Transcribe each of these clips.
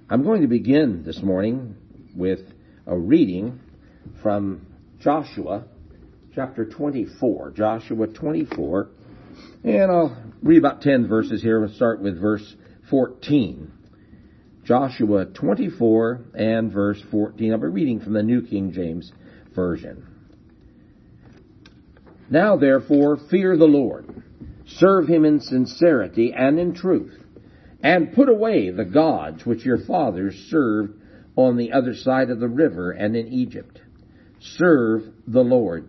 I'm going to begin this morning with a reading from Joshua chapter 24. Joshua 24. And I'll read about 10 verses here. We'll start with verse 14. Joshua 24 and verse 14. I'll be reading from the New King James Version. Now therefore fear the Lord. Serve him in sincerity and in truth. And put away the gods which your fathers served on the other side of the river and in Egypt. Serve the Lord.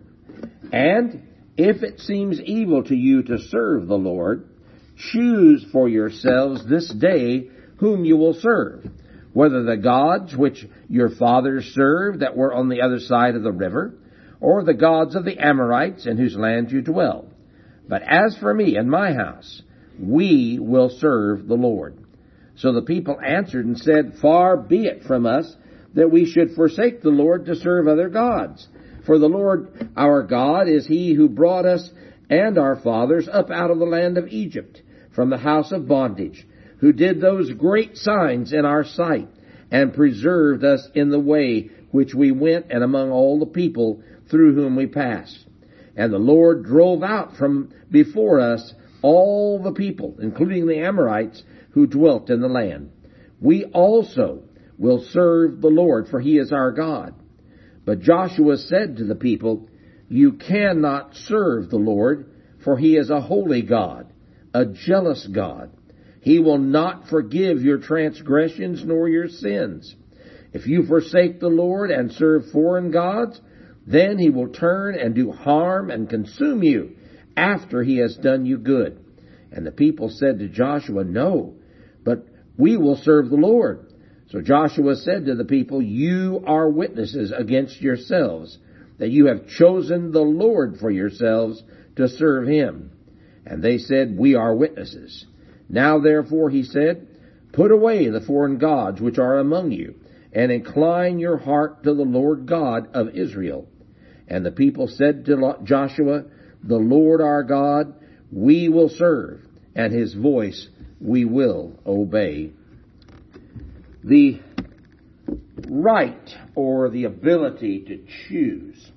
And if it seems evil to you to serve the Lord, choose for yourselves this day whom you will serve, whether the gods which your fathers served that were on the other side of the river, or the gods of the Amorites in whose land you dwell. But as for me and my house, we will serve the Lord. So the people answered and said, Far be it from us that we should forsake the Lord to serve other gods. For the Lord our God is he who brought us and our fathers up out of the land of Egypt, from the house of bondage, who did those great signs in our sight, and preserved us in the way which we went and among all the people through whom we passed. And the Lord drove out from before us all the people, including the Amorites, who dwelt in the land. We also will serve the Lord, for he is our God. But Joshua said to the people, You cannot serve the Lord, for he is a holy God, a jealous God. He will not forgive your transgressions nor your sins. If you forsake the Lord and serve foreign gods, then he will turn and do harm and consume you after he has done you good. And the people said to Joshua, No, but we will serve the Lord. So Joshua said to the people, You are witnesses against yourselves, that you have chosen the Lord for yourselves to serve him. And they said, We are witnesses. Now therefore, he said, Put away the foreign gods which are among you, and incline your heart to the Lord God of Israel. And the people said to Joshua, The Lord our God we will serve, and his voice we will obey. The right, or the ability to choose,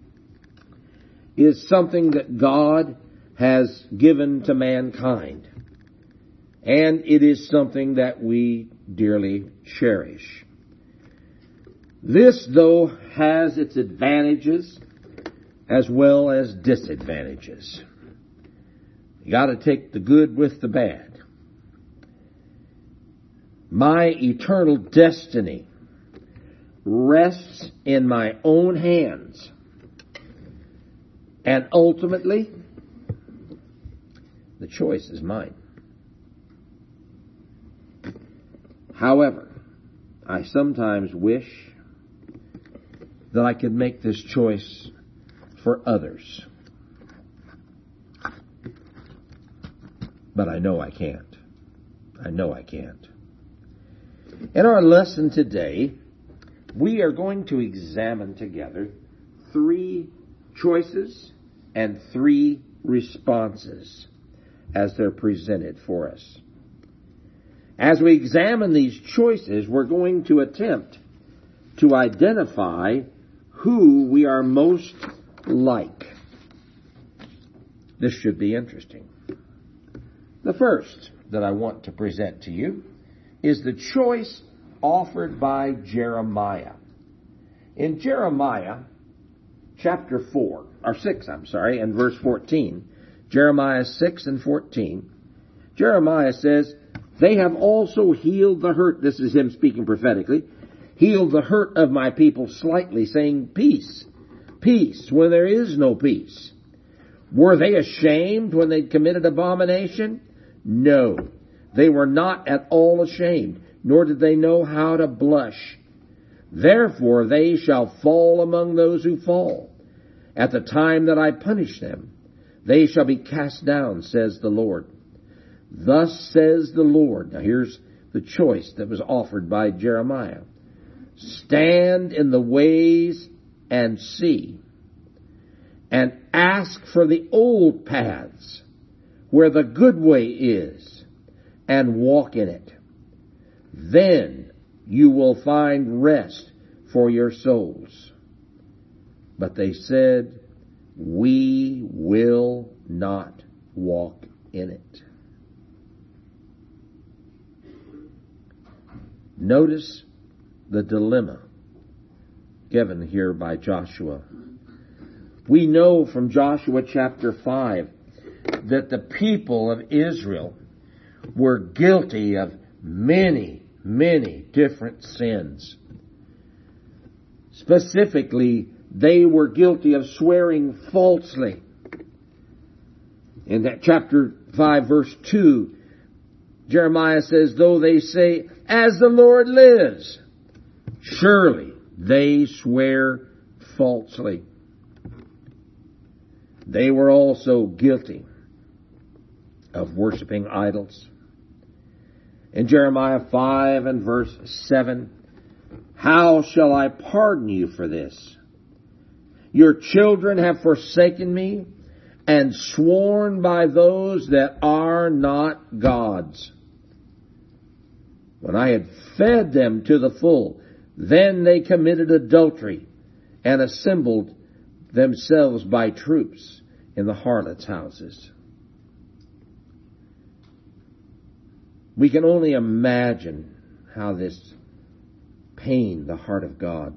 is something that God has given to mankind. And it is something that we dearly cherish. This, though, has its advantages as well as disadvantages. You got to take the good with the bad. My eternal destiny rests in my own hands. And ultimately, the choice is mine. However, I sometimes wish that I could make this choice for others. But I know I can't. I know I can't. In our lesson today, we are going to examine together 3 choices and 3 responses as they're presented for us. As we examine these choices, we're going to attempt to identify who we are most like. This should be interesting. The first that I want to present to you is the choice offered by Jeremiah. In Jeremiah chapter 6, and verse 14, Jeremiah 6 and 14, Jeremiah says, They have also healed the hurt, this is him speaking prophetically, healed the hurt of my people slightly, saying, Peace, peace, when there is no peace. Were they ashamed when they committed abomination? No, they were not at all ashamed, nor did they know how to blush. Therefore they shall fall among those who fall. At the time that I punish them, they shall be cast down, says the Lord. Thus says the Lord. Now here's the choice that was offered by Jeremiah. Stand in the ways and see, and ask for the old paths where the good way is, and walk in it. Then you will find rest for your souls. But they said, we will not walk in it. Notice the dilemma given here by Joshua. We know from Joshua chapter 5 that the people of Israel were guilty of many, many different sins. Specifically, they were guilty of swearing falsely. In that chapter 5 verse 2, Jeremiah says, though they say, as the Lord lives, surely they swear falsely. They were also guilty of worshiping idols. In Jeremiah 5 and verse 7, how shall I pardon you for this? Your children have forsaken me and sworn by those that are not gods. When I had fed them to the full, then they committed adultery and assembled themselves by troops in the harlots' houses. We can only imagine how this pained the heart of God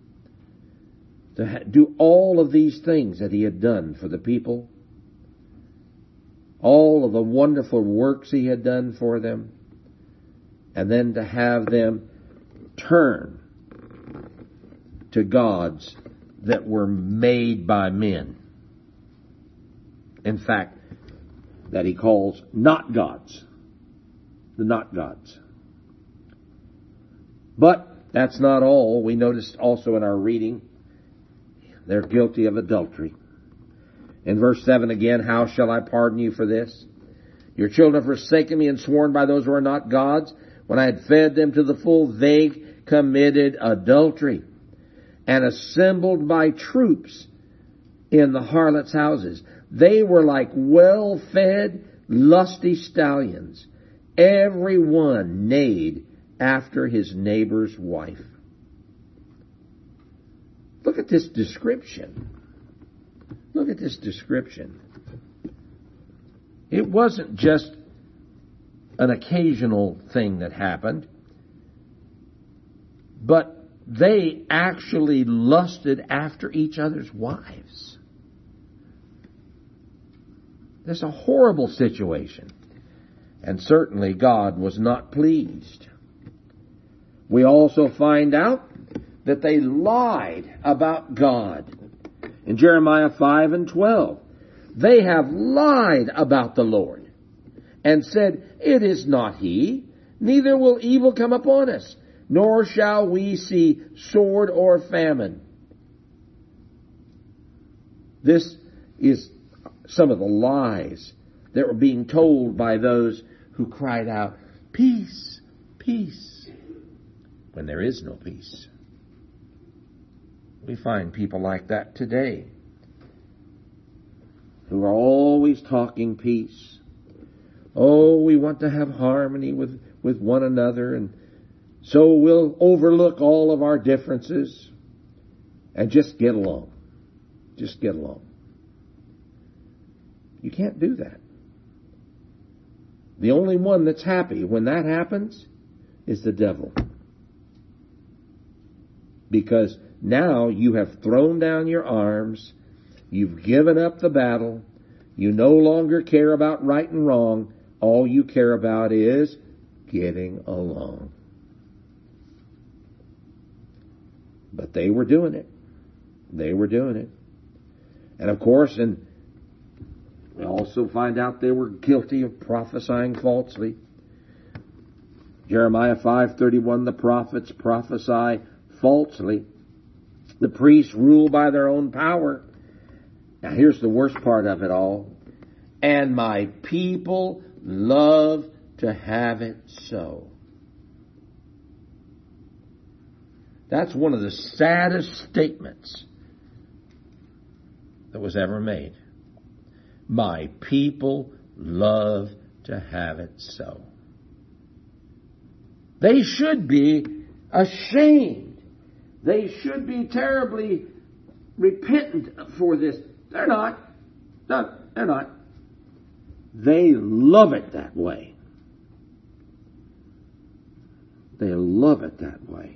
to do all of these things that He had done for the people, all of the wonderful works He had done for them, and then to have them turn to gods that were made by men. In fact, that He calls not gods. The not gods. But that's not all. We noticed also in our reading, they're guilty of adultery. In verse 7 again, how shall I pardon you for this? Your children have forsaken me and sworn by those who are not gods. When I had fed them to the full, they committed adultery and assembled by troops in the harlots' houses. They were like well-fed, lusty stallions. Every one neighed after his neighbor's wife. Look at this description. Look at this description. It wasn't just an occasional thing that happened, but they actually lusted after each other's wives. This is a horrible situation. And certainly God was not pleased. We also find out that they lied about God. In Jeremiah 5 and 12, they have lied about the Lord and said, it is not He, neither will evil come upon us, nor shall we see sword or famine. This is some of the lies that were being told by those who cried out, peace, peace, when there is no peace. We find people like that today who are always talking peace. Oh, we want to have harmony with one another, and so we'll overlook all of our differences and just get along. Just get along. You can't do that. The only one that's happy when that happens is the devil. Because now you have thrown down your arms, you've given up the battle, you no longer care about right and wrong, all you care about is getting along. But they were doing it. They were doing it. And of course, and we also find out they were guilty of prophesying falsely. Jeremiah 5:31, the prophets prophesy falsely. The priests rule by their own power. Now here's the worst part of it all. And my people love to have it so. That's one of the saddest statements that was ever made. My people love to have it so. They should be ashamed. They should be terribly repentant for this. They're not. No, they're not. They love it that way. They love it that way.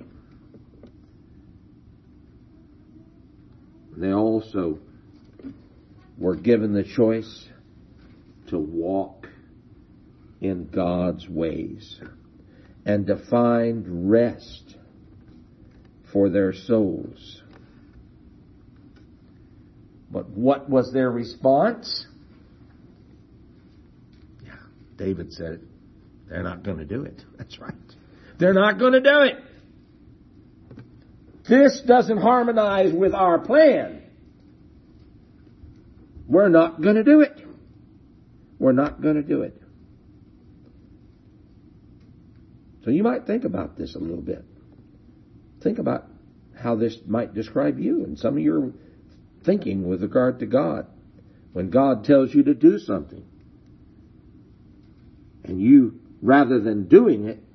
They also were given the choice to walk in God's ways and to find rest for their souls. But what was their response? Yeah, David said it. They're not going to do it. That's right. They're not going to do it. This doesn't harmonize with our plan. We're not going to do it. We're not going to do it. So you might think about this a little bit. Think about how this might describe you and some of your thinking with regard to God. When God tells you to do something, and you, rather than doing it,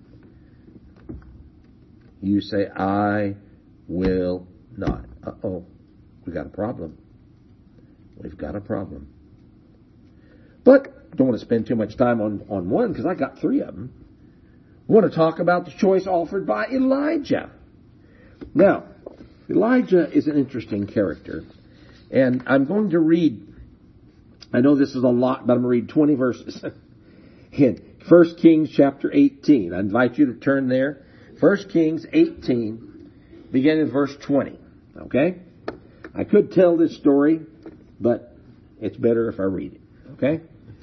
you say, I will not. Uh-oh, we got a problem. We've got a problem. But I don't want to spend too much time on one because I got three of them. I want to talk about the choice offered by Elijah. Now, Elijah is an interesting character. And I'm going to read, I know this is a lot, but I'm going to read 20 verses. In 1 Kings chapter 18. I invite you to turn there. 1 Kings 18, beginning with verse 20. Okay? I could tell this story, but it's better if I read it. Okay?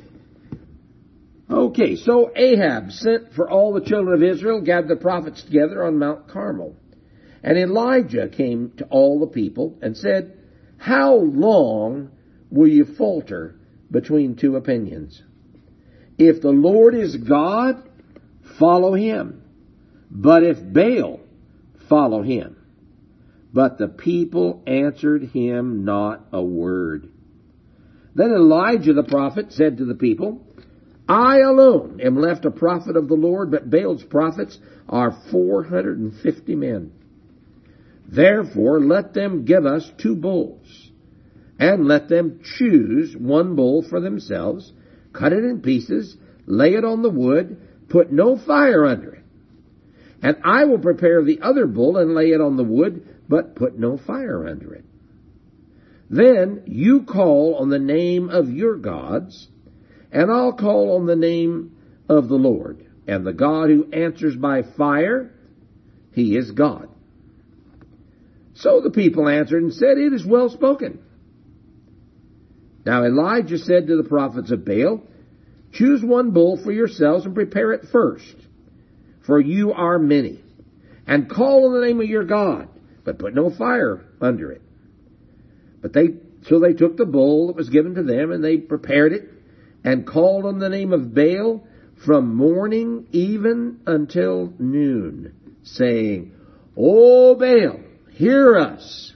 Okay, so Ahab sent for all the children of Israel, gathered the prophets together on Mount Carmel. And Elijah came to all the people and said, how long will you falter between two opinions? If the Lord is God, follow him. But if Baal, follow him. But the people answered him not a word. Then Elijah the prophet said to the people, I alone am left a prophet of the Lord, but Baal's prophets are 450 men. Therefore, let them give us 2 bulls, and let them choose 1 bull for themselves, cut it in pieces, lay it on the wood, put no fire under it. And I will prepare the other bull and lay it on the wood, but put no fire under it. Then you call on the name of your gods, and I'll call on the name of the Lord. And the God who answers by fire, he is God. So the people answered and said, it is well spoken. Now Elijah said to the prophets of Baal, choose 1 bull for yourselves and prepare it first, for you are many. And call on the name of your God, but put no fire under it. So they took the bull that was given to them, and they prepared it, and called on the name of Baal from morning even until noon, saying, O Baal, hear us.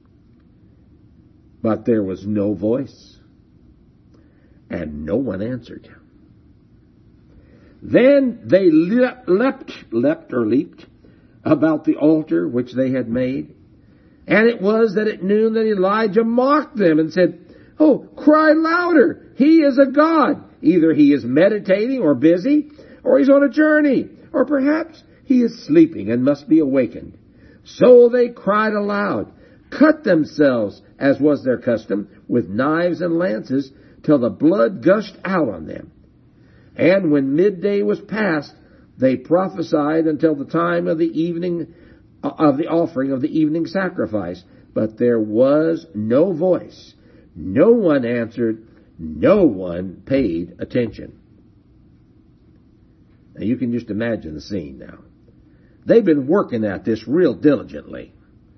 But there was no voice, and no one answered. Then they leapt about the altar which they had made. And it was that at noon that Elijah mocked them and said, oh, cry louder. He is a god. Either he is meditating or busy, or he's on a journey, or perhaps he is sleeping and must be awakened. So they cried aloud, cut themselves, as was their custom, with knives and lances, till the blood gushed out on them. And when midday was past, they prophesied until the time of the evening, of the offering of the evening sacrifice. But there was no voice. No one answered. No one paid attention. Now you can just imagine the scene now. They've been working at this real diligently.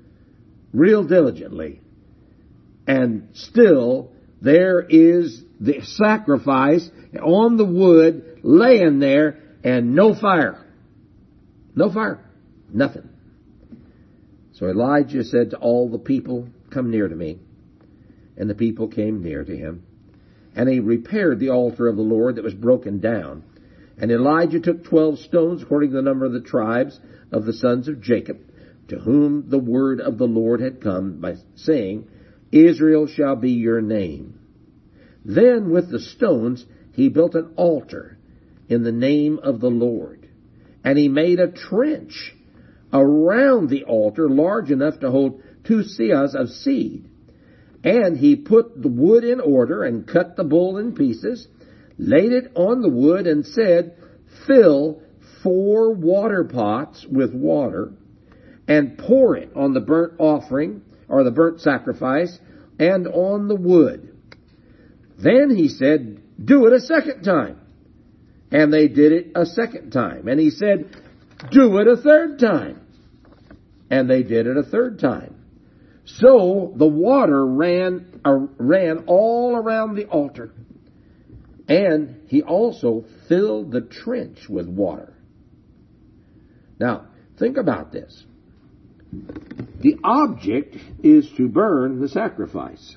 And still there is the sacrifice on the wood laying there and no fire. No fire. Nothing. So Elijah said to all the people, come near to me. And the people came near to him. And he repaired the altar of the Lord that was broken down. And Elijah took 12 stones, according to the number of the tribes of the sons of Jacob, to whom the word of the Lord had come, by saying, Israel shall be your name. Then with the stones he built an altar in the name of the Lord. And he made a trench around the altar, large enough to hold 2 seahs of seed. And he put the wood in order, and cut the bull in pieces, laid it on the wood, and said, Fill 4 water pots with water, and pour it on the burnt offering, or the burnt sacrifice, and on the wood. Then he said, Do it a second time. And they did it a second time. And he said, Do it a third time. And they did it a third time. So the water ran all around the altar. And he also filled the trench with water. Now, think about this. The object is to burn the sacrifice.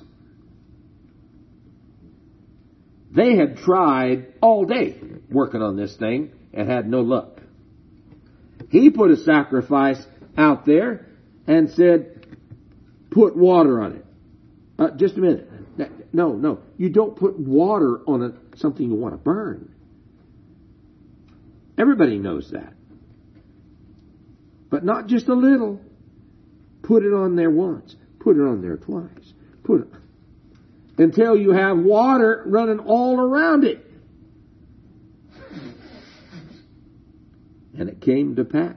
They had tried all day working on this thing and had no luck. He put a sacrifice out there and said, Put water on it. Just a minute. No. You don't put water on something you want to burn. Everybody knows that. But not just a little. Put it on there once. Put it on there twice. Put it until you have water running all around it. And it came to pass,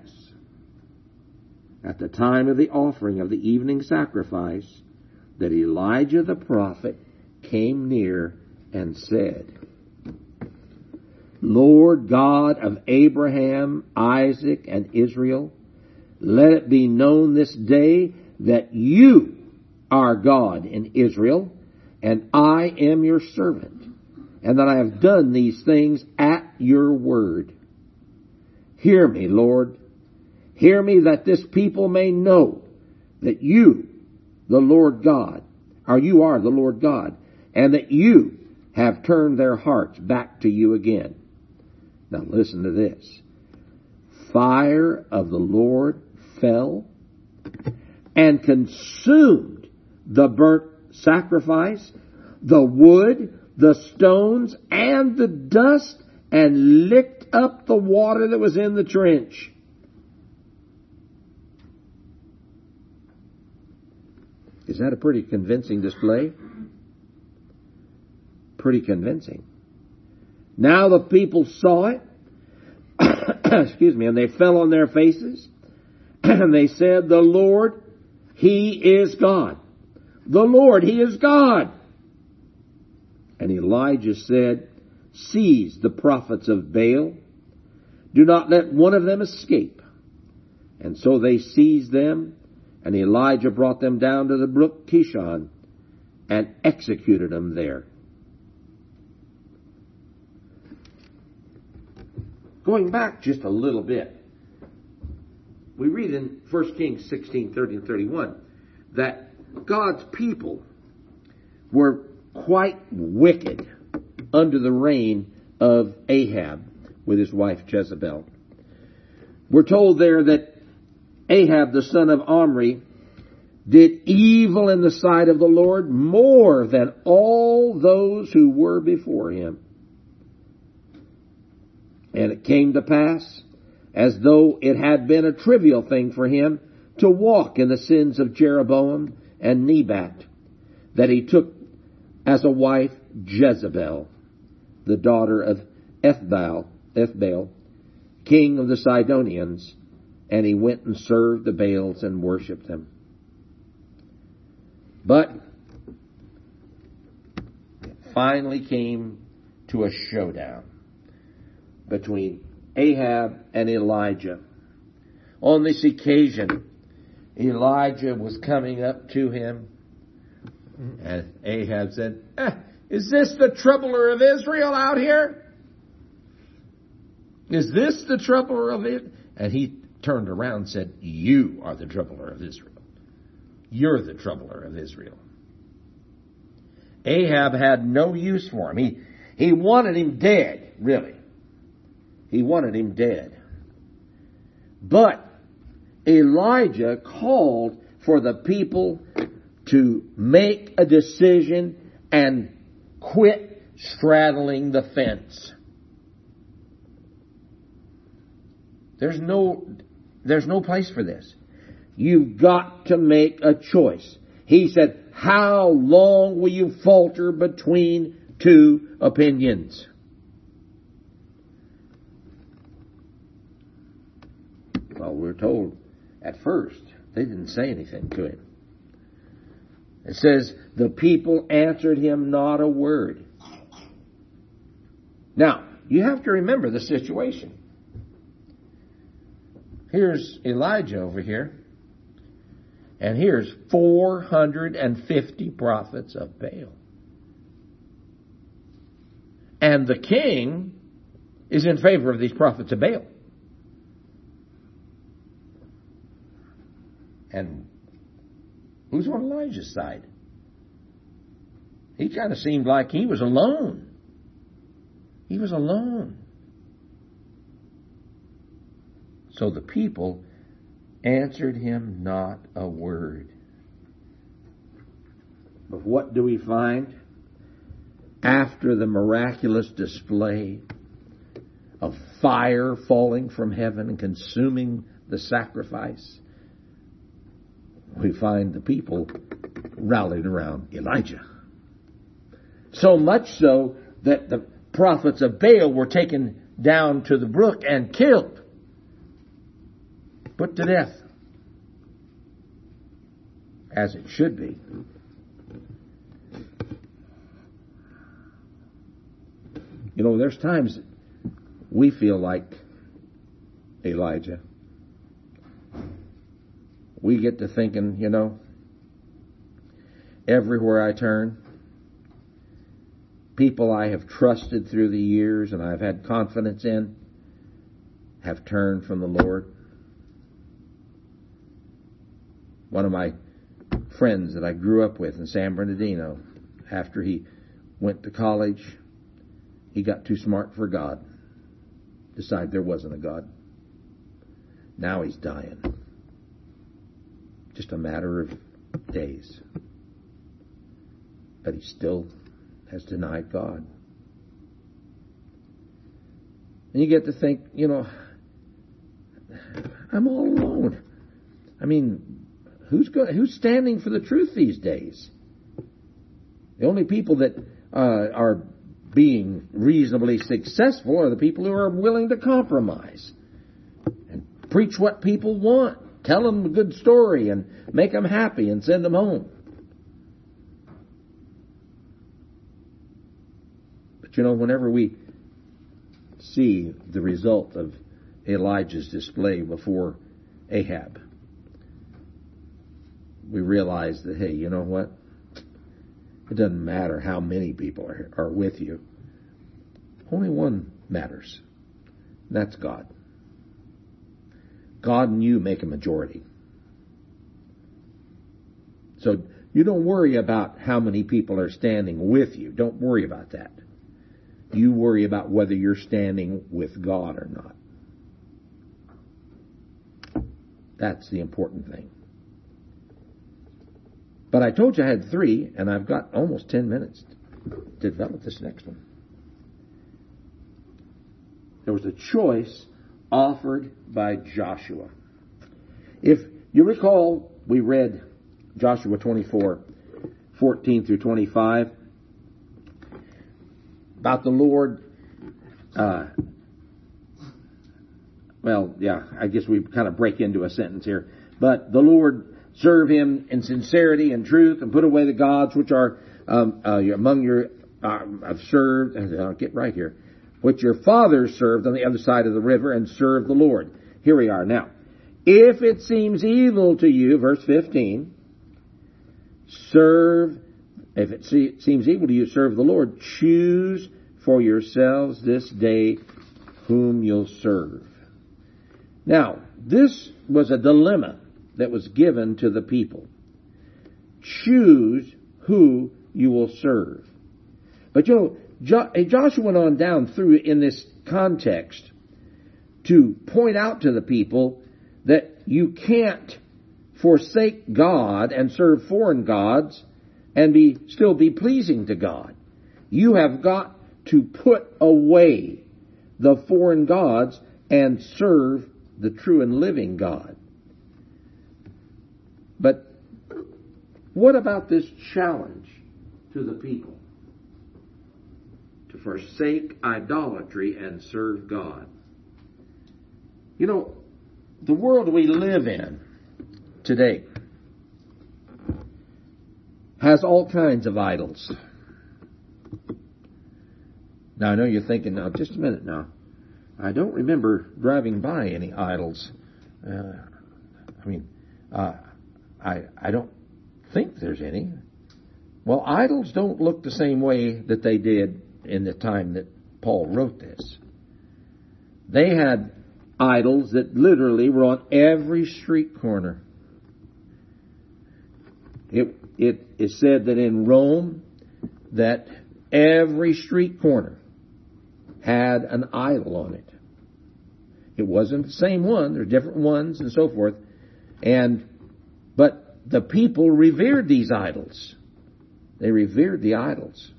at the time of the offering of the evening sacrifice, that Elijah the prophet came near and said, Lord God of Abraham, Isaac, and Israel, let it be known this day that you are God in Israel, and I am your servant, and that I have done these things at your word. Hear me, Lord. Hear me, that this people may know that you, the Lord God, or you are the Lord God, and that you have turned their hearts back to you again. Now listen to this. Fire of the Lord fell and consumed the burnt sacrifice, the wood, the stones, and the dust, and licked up the water that was in the trench. Is that a pretty convincing display? Pretty convincing. Now the people saw it, excuse me, and they fell on their faces, and they said, The Lord, He is God. The Lord, He is God. And Elijah said, Seize the prophets of Baal. Do not let one of them escape. And so they seized them, and Elijah brought them down to the brook Kishon and executed them there. Going back just a little bit, we read in 1 Kings 16, 30 and 31 that God's people were quite wicked under the reign of Ahab with his wife Jezebel. We're told there that Ahab, the son of Omri, did evil in the sight of the Lord more than all those who were before him. And it came to pass, as though it had been a trivial thing for him to walk in the sins of Jeroboam and Nebat, that he took as a wife Jezebel, the daughter of Ethbaal, king of the Sidonians, and he went and served the Baals and worshipped them. But it finally came to a showdown between Ahab and Elijah. On this occasion, Elijah was coming up to him, and Ahab said, Is this the troubler of Israel out here? Is this the troubler of it? And he turned around and said, You are the troubler of Israel. You're the troubler of Israel. Ahab had no use for him. He wanted him dead, really. He wanted him dead. But Elijah called for the people to make a decision and quit straddling the fence. There's no place for this. You've got to make a choice. He said, how long will you falter between two opinions? Well, we're told at first they didn't say anything to him. It says, the people answered him not a word. Now, you have to remember the situation. Here's Elijah over here. And here's 450 prophets of Baal. And the king is in favor of these prophets of Baal. And who's on Elijah's side? He kind of seemed like he was alone. He was alone. So the people answered him not a word. But what do we find? After the miraculous display of fire falling from heaven and consuming the sacrifice, we find the people rallied around Elijah. So much so that the prophets of Baal were taken down to the brook and killed. Put to death. As it should be. You know, there's times we feel like Elijah. We get to thinking, you know, everywhere I turn, people I have trusted through the years and I've had confidence in have turned from the Lord. One of my friends that I grew up with in San Bernardino, after he went to college, he got too smart for God. Decided there wasn't a God. Now he's dying. Just a matter of days. But he still has denied God. And you get to think, you know, I'm all alone. I mean, who's standing for the truth these days? The only people that are being reasonably successful are the people who are willing to compromise and preach what people want. Tell them a good story and make them happy and send them home. But you know, whenever we see the result of Elijah's display before Ahab, we realize that, hey, you know what? It doesn't matter how many people are with you. Only one matters. And that's God. God and you make a majority. So you don't worry about how many people are standing with you. Don't worry about that. You worry about whether you're standing with God or not. That's the important thing. But I told you I had 3, and I've got almost 10 minutes to develop this next one. There was a choice offered by Joshua. If you recall, we read Joshua 24:14 through 25, about the Lord. I guess we kind of break into a sentence here. But the Lord serve him in sincerity and truth, and put away the gods which are among your have served. I'll get right here. Which your fathers served on the other side of the river, and served the Lord. Here we are now. If it seems evil to you, verse 15, serve. If it seems evil to you, serve the Lord. Choose for yourselves this day whom you'll serve. Now, this was a dilemma that was given to the people. Choose who you will serve. But you know, Joshua went on down through in this context to point out to the people that you can't forsake God and serve foreign gods and still be pleasing to God. You have got to put away the foreign gods and serve the true and living God. But what about this challenge to the people? To forsake idolatry and serve God. You know, the world we live in today has all kinds of idols. Now, I know you're thinking, now, just a minute now. I don't remember driving by any idols. I don't think there's any. Well, idols don't look the same way that they did in the time that Paul wrote this. They had idols that literally were on every street corner. It is said that in Rome that every street corner had an idol on it. It wasn't the same one. There are different ones and so forth. But the people revered these idols. They revered the idols.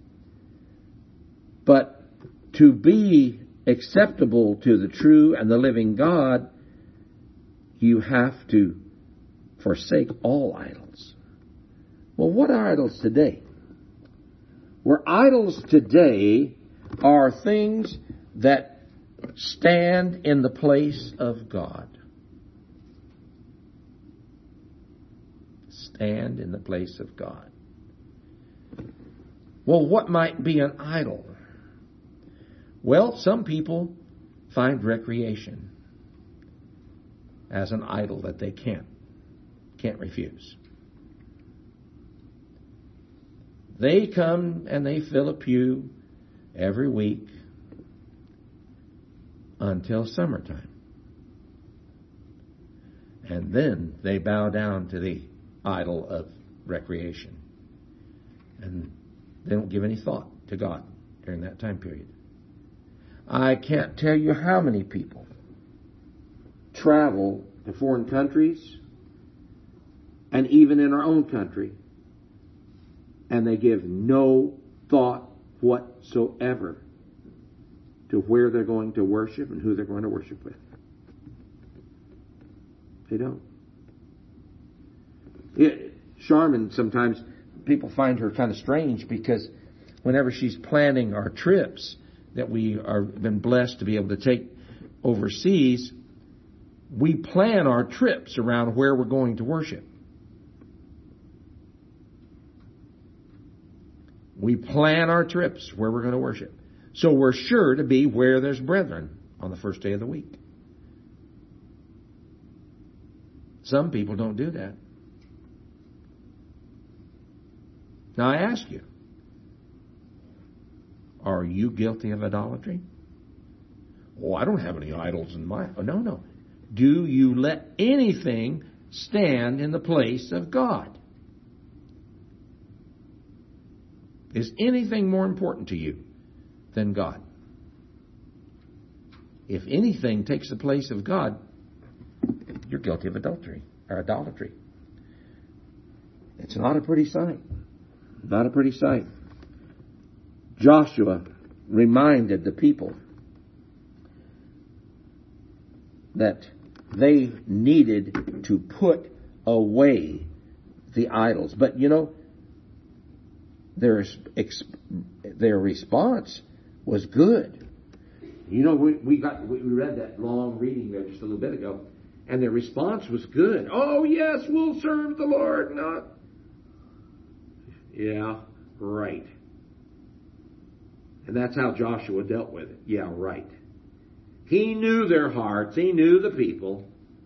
But to be acceptable to the true and the living God, you have to forsake all idols. Well, what are idols today? Well, idols today are things that stand in the place of God. Stand in the place of God. Well, what might be an idol? Well, some people find recreation as an idol that they can't refuse. They come and they fill a pew every week until summertime. And then they bow down to the idol of recreation. And they don't give any thought to God during that time period. I can't tell you how many people travel to foreign countries and even in our own country, and they give no thought whatsoever to where they're going to worship and who they're going to worship with. They don't. Charmin, sometimes people find her kind of strange because whenever she's planning our trips that we are been blessed to be able to take overseas, we plan our trips around where we're going to worship. We plan our trips where we're going to worship. So we're sure to be where there's brethren on the first day of the week. Some people don't do that. Now I ask you, are you guilty of idolatry? Oh, I don't have any idols in my... Oh, no. Do you let anything stand in the place of God? Is anything more important to you than God? If anything takes the place of God, you're guilty of adultery or idolatry. It's not a pretty sight. Not a pretty sight. Joshua reminded the people that they needed to put away the idols. But you know, their response was good. You know, we read that long reading there just a little bit ago, and their response was good. Oh yes, we'll serve the Lord. Not. Yeah, right. And that's how Joshua dealt with it. Yeah, right. He knew their hearts. He knew the people.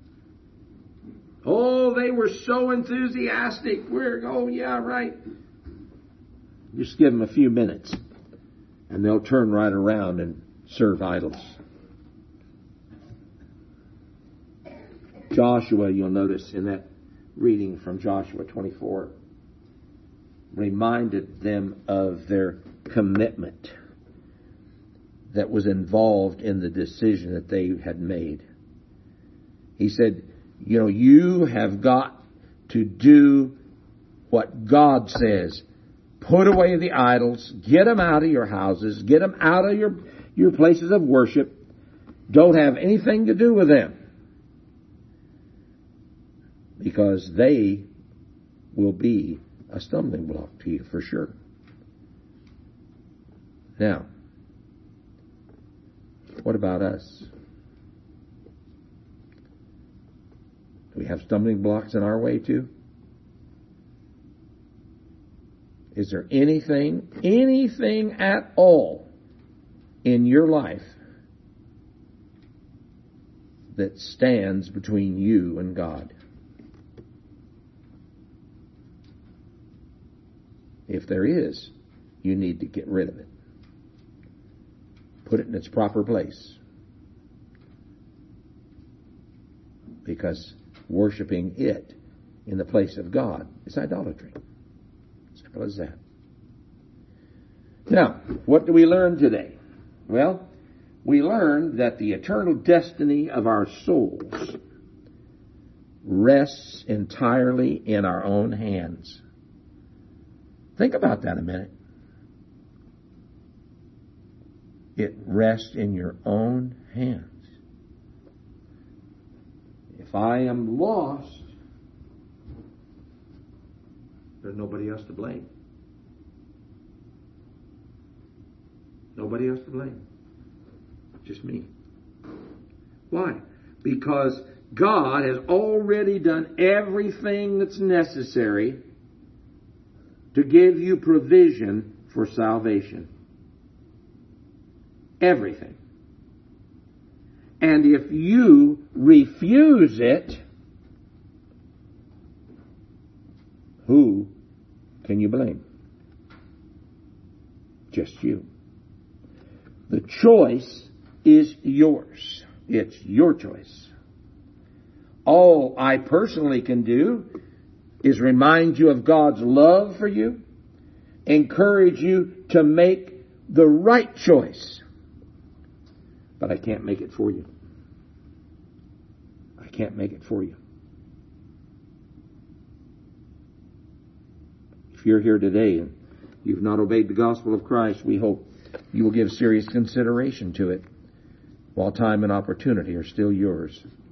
Oh, they were so enthusiastic. Yeah, right. Just give them a few minutes, and they'll turn right around and serve idols. Joshua, you'll notice in that reading from Joshua 24, reminded them of their commitment. that was involved in the decision that they had made. He said, you have got to do what God says. Put away the idols. Get them out of your houses. Get them out of your places of worship. Don't have anything to do with them. Because they will be a stumbling block to you for sure. Now, what about us? Do we have stumbling blocks in our way too? Is there anything at all in your life that stands between you and God? If there is, you need to get rid of it. Put it in its proper place. Because worshiping it in the place of God is idolatry. Simple as that. Now, what do we learn today? Well, we learned that the eternal destiny of our souls rests entirely in our own hands. Think about that a minute. It rests in your own hands. If I am lost, there's nobody else to blame. Nobody else to blame. Just me. Why? Because God has already done everything that's necessary to give you provision for salvation. Everything. And if you refuse it, who can you blame? Just you. The choice is yours. It's your choice. All I personally can do is remind you of God's love for you, encourage you to make the right choice. But I can't make it for you. I can't make it for you. If you're here today and you've not obeyed the gospel of Christ, we hope you will give serious consideration to it while time and opportunity are still yours.